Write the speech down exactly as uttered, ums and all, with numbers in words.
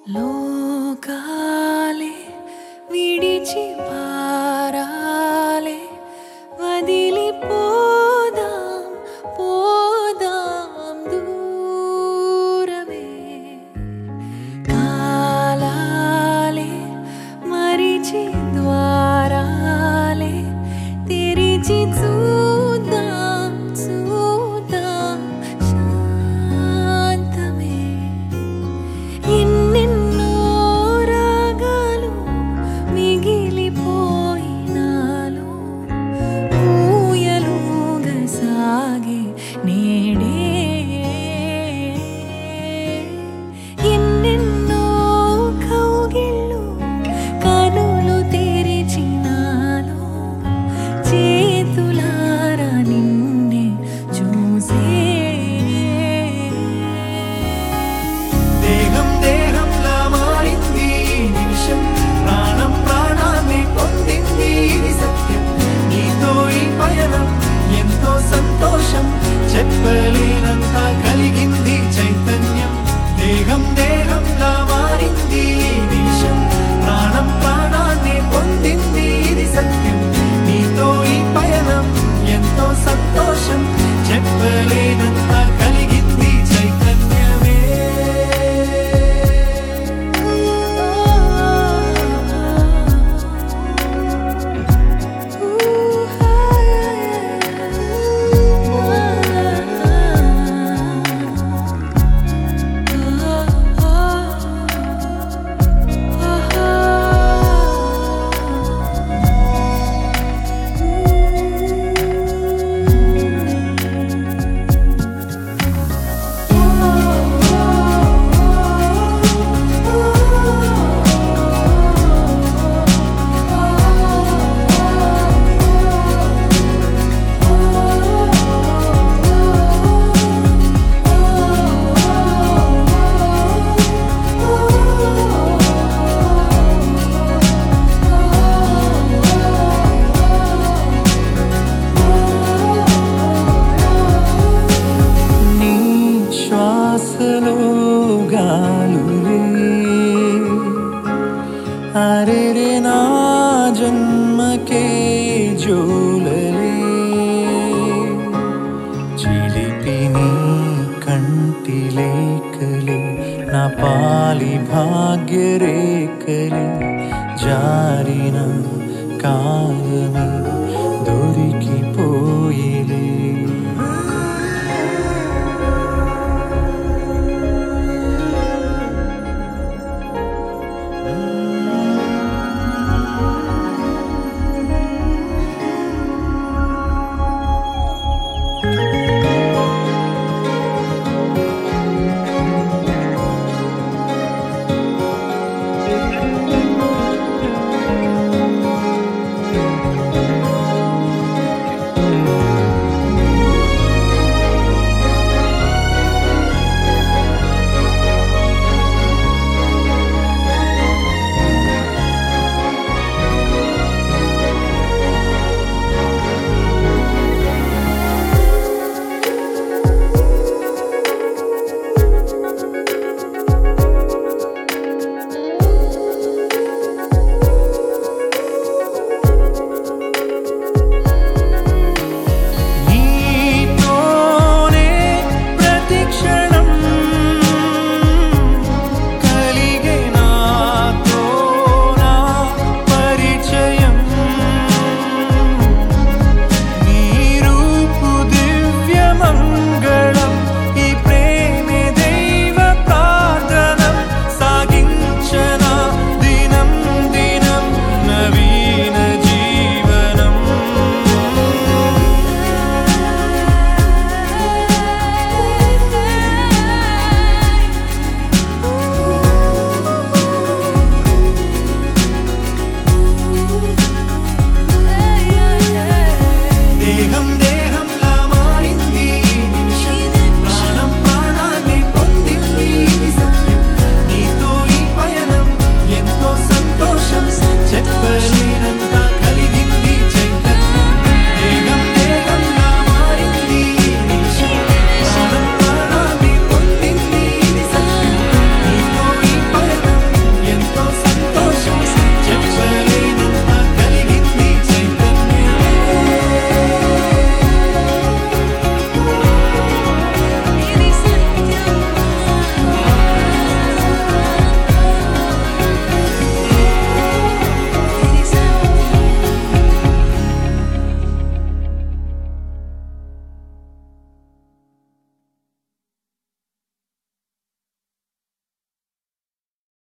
లోకాలే విడిచి పారాలే వదిలిపోదాం పోదాం దూరమే కాలాలే మరిచి ద్వారాలే తెరిచి చూద్దాం చూద్దాం శాంతమే ఎన్నెన్నో రాగాలు మిగిలిపోయినాలో ఊయలుగా సాగే నేడే ఎన్నెన్నో కౌగిళ్ళు కనులు తెరిచినాలో చేతులారా నిన్నే చూసే దేహం దేహంలా మారింది ఈ నిమిషం ప్రాణం ప్రాణాన్ని పొందింది ఇది సత్యం నీతో ఈ పయనం ఎంతో సంతోషం చెప్పలేనంత కలిగింది చైతన్యం దేహం దేహంలా మారింది ఈ నిమిషం ప్రాణం ప్రాణాన్ని పొందింది ఇది సత్యం నీతో ఈ పయనం ఎంతో సంతోషం చెప్పలేనంత కలిగింది చైతన్యమే నీ శ్వాసలో గాలులే అరెరే నా జన్మకే జోలలే చిలిపి నీ కంటి లేఖలే నా పాలి భాగ్యరేఖలే జారిన కాలమే దొరికిపోయేలే